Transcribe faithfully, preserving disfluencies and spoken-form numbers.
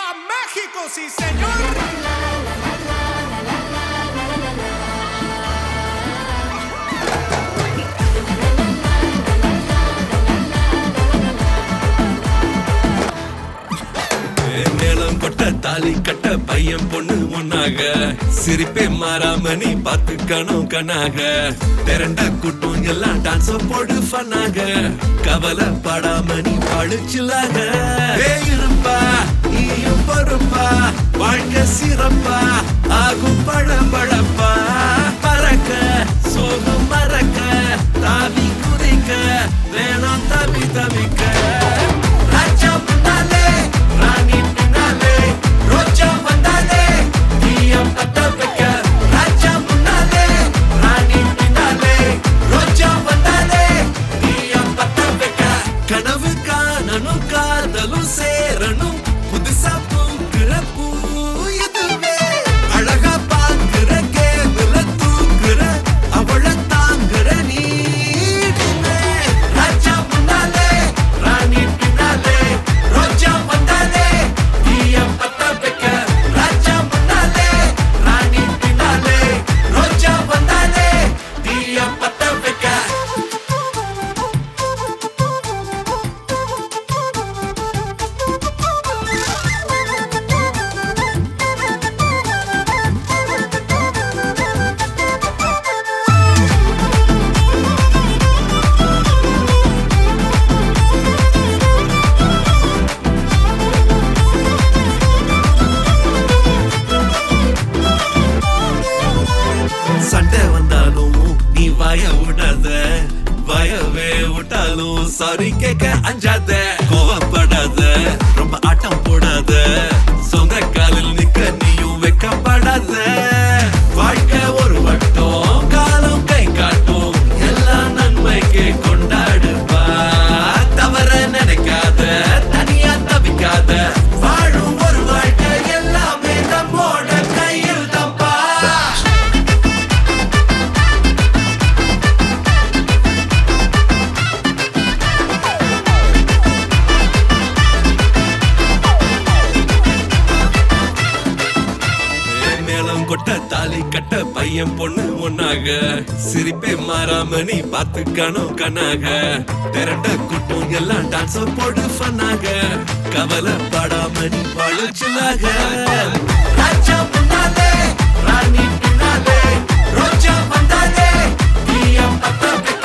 México, sí señor. மேளம் கொட்ட தாலி கட்ட பையன் பொண்ணு ஒன்னாக சிரிப்பே மாறாம நீ பாத்துக்கணும் கண்ணாக திரண்ட கூட்டம் எல்லாம் டான்ஸ் போடு ஃபன்னாக கவலைப்படாம நீ பழிச்சிலாக இருப்பா நீயும் பொறுப்பா வாழ்க்கை சிறப்பா ஆகும் பழப்பழப்பா பறக்க சோகம் மறக்க தாவி குதிக்க வேணாம் தவி தவிக்க காதலும் சேரணும் புதுசா பூக்குற பூ இதுவே அழகா பாக்குற கேவல தூக்குற அவள தாங்குற நீ ராஜா முன்னாலே ராணி பின்னாலே ரோஜா வந்தாலே தீய பத்த வைக்க ராஜா முன்னாலே ராணி பின்னாலே ரோஜா வந்தாலே தீய பத்த வைக்க சண்டை வந்தாலும் நீ வாய விடாத வாயவே விட்டாலும் சாரி கேட்க அஞ்சாத கோவப்படாத ரொம்ப ஆட்டம் போடாத சொந்த காலில் நிக்க நீயும் வைக்கப்படாத வாழ்க்கை ஒரு வட்டம் காலம் கை காட்டும் எல்லா நன்மைக்கு கொண்டாடுவா தவற நினைக்காத தனியா தவிக்காத வாழும் ஒரு வாழ்க்கை எல்லாமே நம்மோட கையில் தப்பா மேளம் கொட்ட தாலி கட்ட பையன் பொண்ணு ஒன்னாக சிரிப்பே மாறாம நீ பாத்துக்கணும் கண்ணாக திரண்ட கூட்டம் எல்லாம் டான்ஸ் போடு ஃபன்னாக கவலைப்படாம நீ பழிச்சிலாக ராஜா முன்னாலே ராணி பின்னாலே ரோஜா வந்தாலே தீய பத்த